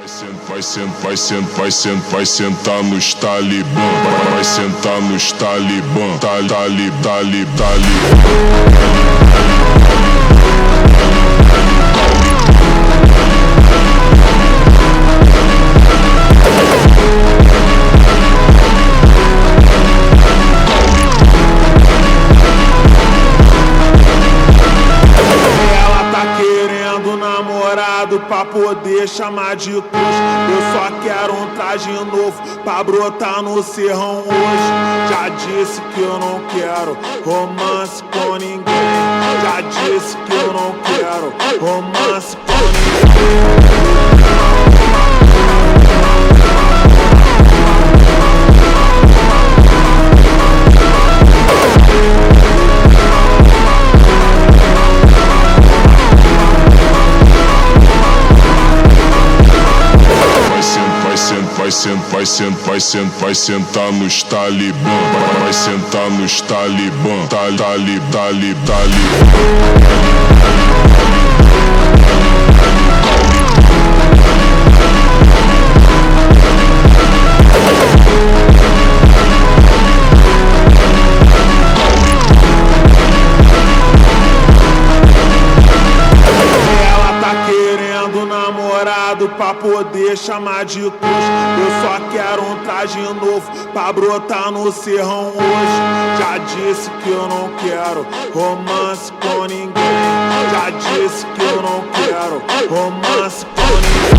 Vai sentar nos talibã, vai sentar nos talibã, talibã. Pra poder chamar de crush. Eu só quero um traje novo pra brotar no serrão hoje. Já disse que eu não quero romance com ninguém. Já disse que eu não quero romance com ninguém. Vai sentar nos talibã, vai sentar nos talibã, talibã. Pra poder chamar de crush. Eu só quero um traje novo pra brotar no serrão hoje. Já disse que eu não quero romance com ninguém. Já disse que eu não quero romance com ninguém.